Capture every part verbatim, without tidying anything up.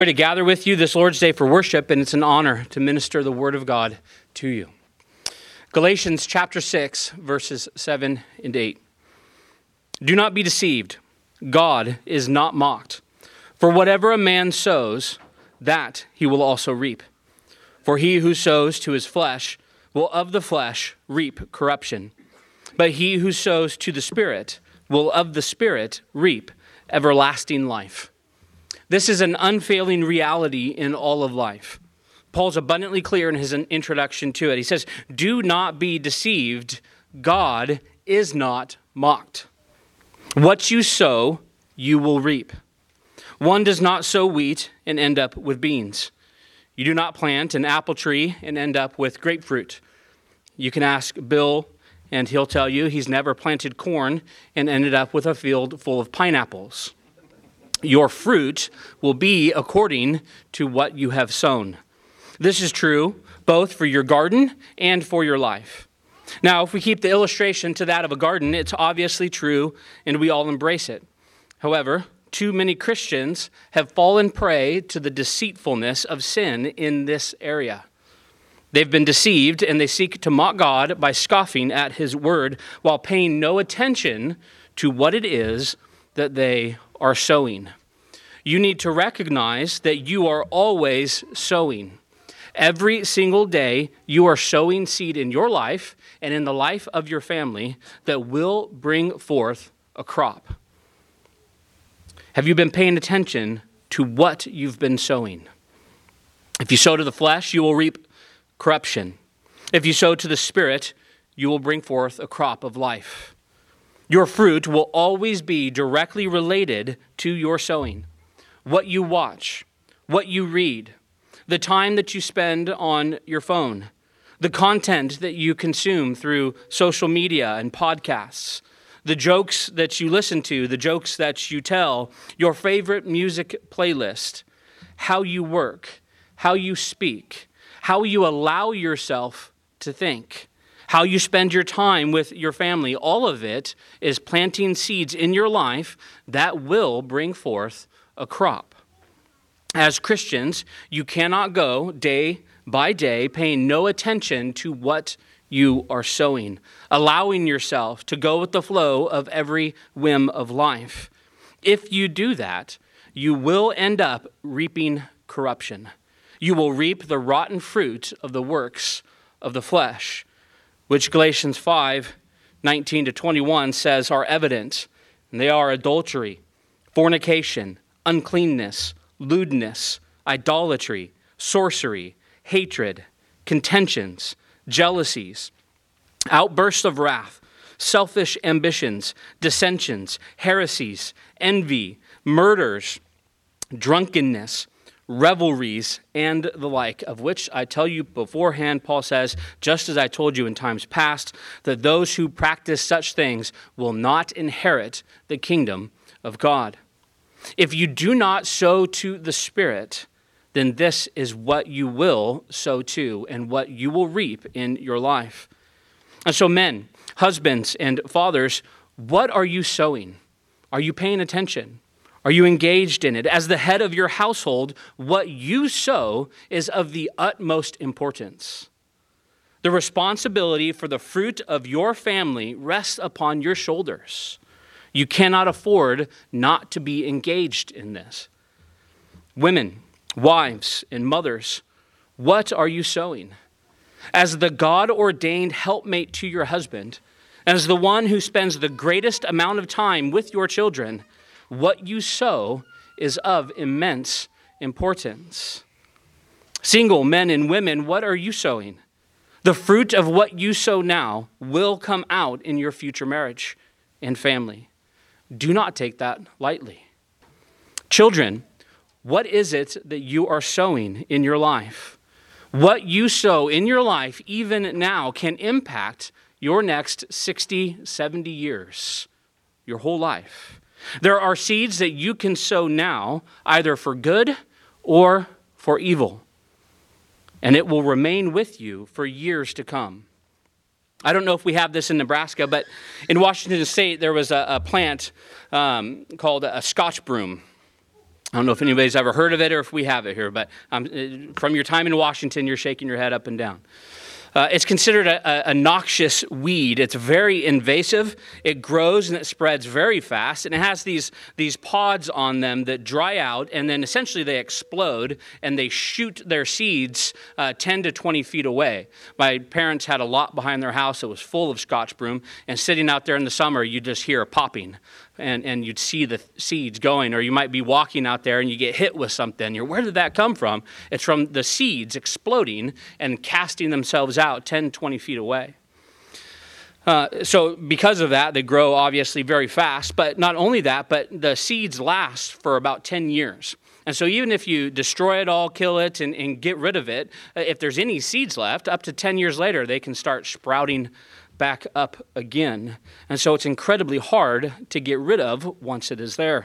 To gather with you this Lord's Day for worship, and it's an honor to minister the Word of God to you. Galatians chapter six, verses seven and eight. Do not be deceived. God is not mocked. For whatever a man sows, that he will also reap. For he who sows to his flesh will of the flesh reap corruption. But he who sows to the Spirit will of the Spirit reap everlasting life. This is an unfailing reality in all of life. Paul's abundantly clear in his introduction to it. He says, do not be deceived. God is not mocked. What you sow, you will reap. One does not sow wheat and end up with beans. You do not plant an apple tree and end up with grapefruit. You can ask Bill, and he'll tell you he's never planted corn and ended up with a field full of pineapples. Your fruit will be according to what you have sown. This is true both for your garden and for your life. Now, if we keep the illustration to that of a garden, it's obviously true and we all embrace it. However, too many Christians have fallen prey to the deceitfulness of sin in this area. They've been deceived and they seek to mock God by scoffing at his word while paying no attention to what it is that they are sowing. You need to recognize that you are always sowing. Every single day, you are sowing seed in your life and in the life of your family that will bring forth a crop. Have you been paying attention to what you've been sowing? If you sow to the flesh, you will reap corruption. If you sow to the Spirit, you will bring forth a crop of life. Your fruit will always be directly related to your sowing. What you watch, what you read, the time that you spend on your phone, the content that you consume through social media and podcasts, the jokes that you listen to, the jokes that you tell, your favorite music playlist, how you work, how you speak, how you allow yourself to think, how you spend your time with your family, all of it is planting seeds in your life that will bring forth a crop. As Christians, you cannot go day by day paying no attention to what you are sowing, allowing yourself to go with the flow of every whim of life. If you do that, you will end up reaping corruption. You will reap the rotten fruit of the works of the flesh, which Galatians five, nineteen to twenty-one says are evident, and they are adultery, fornication, uncleanness, lewdness, idolatry, sorcery, hatred, contentions, jealousies, outbursts of wrath, selfish ambitions, dissensions, heresies, envy, murders, drunkenness, revelries, and the like, of which I tell you beforehand, Paul says, just as I told you in times past, that those who practice such things will not inherit the kingdom of God. If you do not sow to the Spirit, then this is what you will sow to and what you will reap in your life. And so men, husbands, and fathers, what are you sowing? Are you paying attention? Are you engaged in it? As the head of your household, what you sow is of the utmost importance. The responsibility for the fruit of your family rests upon your shoulders. You cannot afford not to be engaged in this. Women, wives, and mothers, what are you sowing? As the God-ordained helpmate to your husband, as the one who spends the greatest amount of time with your children, what you sow is of immense importance. Single men and women, what are you sowing? The fruit of what you sow now will come out in your future marriage and family. Do not take that lightly. Children, what is it that you are sowing in your life? What you sow in your life, even now, can impact your next sixty, seventy years, your whole life. There are seeds that you can sow now, either for good or for evil, and it will remain with you for years to come. I don't know if we have this in Nebraska, but in Washington State, there was a, a plant um, called a Scotch broom. I don't know if anybody's ever heard of it or if we have it here, but um, from your time in Washington, you're shaking your head up and down. Uh, it's considered a, a, a noxious weed. It's very invasive. It grows and it spreads very fast, and it has these, these pods on them that dry out, and then essentially they explode, and they shoot their seeds uh, ten to twenty feet away. My parents had a lot behind their house that was full of Scotch broom, and sitting out there in the summer, you just hear a popping. And, and you'd see the seeds going, or you might be walking out there and you get hit with something. You're, where did that come from? It's from the seeds exploding and casting themselves out ten, twenty feet away. Uh, so because of that, they grow obviously very fast. But not only that, but the seeds last for about ten years. And so even if you destroy it all, kill it, and, and get rid of it, if there's any seeds left, up to ten years later, they can start sprouting back up again. And so it's incredibly hard to get rid of once it is there.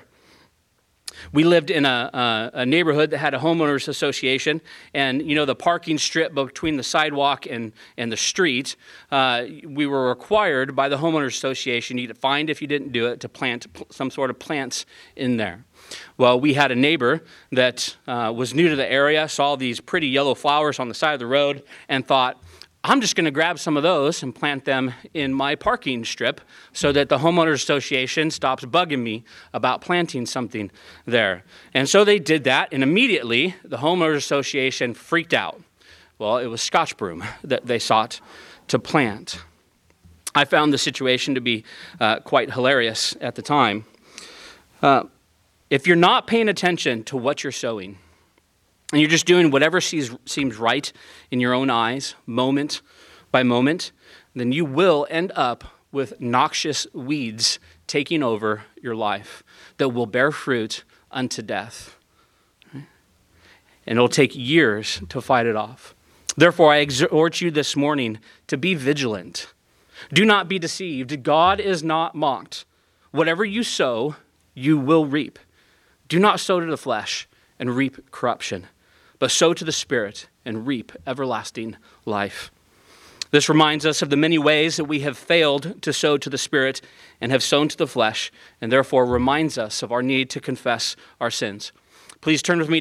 We lived in a, a, a neighborhood that had a homeowners association, and you know the parking strip between the sidewalk and, and the street, uh, we were required by the homeowners association, you get fined if you didn't do it, to plant some sort of plants in there. Well, we had a neighbor that uh, was new to the area, saw these pretty yellow flowers on the side of the road, and thought, I'm just going to grab some of those and plant them in my parking strip so that the homeowners association stops bugging me about planting something there. And so they did that, and immediately the homeowners association freaked out. Well, it was Scotch broom that they sought to plant. I found the situation to be uh, quite hilarious at the time. Uh, if you're not paying attention to what you're sowing, and you're just doing whatever seems, seems right in your own eyes, moment by moment, then you will end up with noxious weeds taking over your life that will bear fruit unto death. And it'll take years to fight it off. Therefore, I exhort you this morning to be vigilant. Do not be deceived. God is not mocked. Whatever you sow, you will reap. Do not sow to the flesh and reap corruption, but sow to the Spirit and reap everlasting life. This reminds us of the many ways that we have failed to sow to the Spirit and have sown to the flesh, and therefore reminds us of our need to confess our sins. Please turn with me